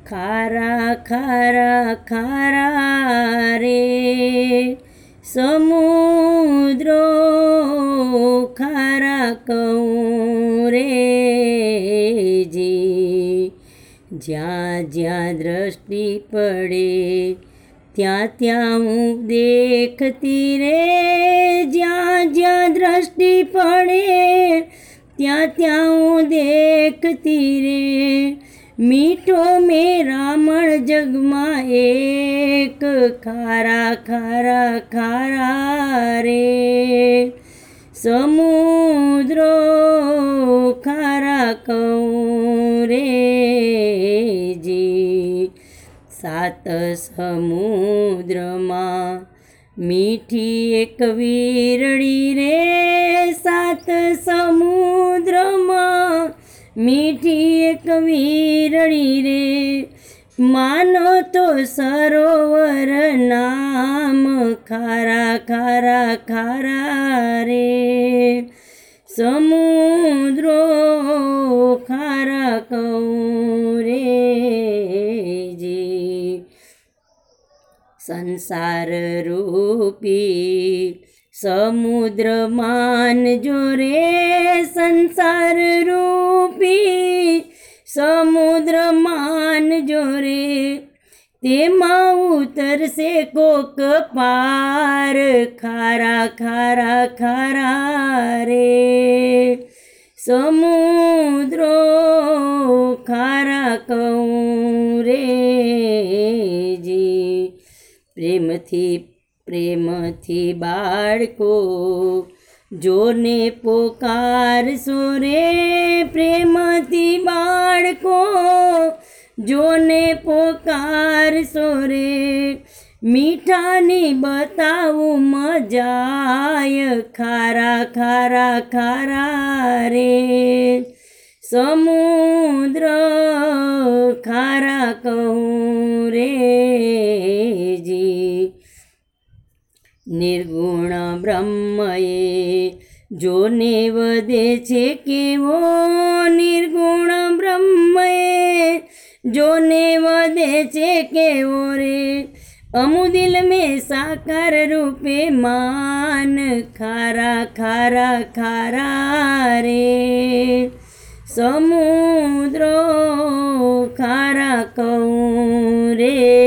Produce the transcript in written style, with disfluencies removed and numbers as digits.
ખારા ખારા ખારા રે સમુદ્રો ખારા કહું રે જી જ્યાં જ્યાં દ્રષ્ટિ પડે ત્યાં ત્યાં હું દેખતી રે જ્યાં જ્યાં દ્રષ્ટિ પડે ત્યાં ત્યાં હું દેખતી રે મીઠો મેરા મણ જગમાં એક ખારા ખારા ખારા રે સમુદ્રો ખારા કહું રે જી સાત સમુદ્રમાં મીઠી એક વીરડી રે સાત સમુદ્રમાં મીઠી એક વીરડી રે માનો તો સરોવર નામ ખારા ખારા ખારા રે સમુદ્રો ખારા કહું રે જી સંસાર રૂપી સમુદ્ર માનજો રે સંસાર રૂપી સમુદ્ર માનજો રે તેમાં ઉતરશે કોક પાર ખારા ખારા ખારા રે સમુદ્રો ખારા કહું રે જી પ્રેમથી બાળકો જોને પોકારશો રે પ્રેમથી બાળકો જોને પોકારશો રે મીઠાની બતાવું મજાય ખારા ખારા ખારા રે સમુદ્ર ખારા કહું રે જી નિર્ગુણ બ્રહ્મએ જોને વધે છે કેવો નિર્ગુણ બ્રહ્મએ જોને વધે છે કેવો રે અમુદિલ में साकार रूपे मान खारा खारा खारा रे समुद्रो खारा कहूँ रे।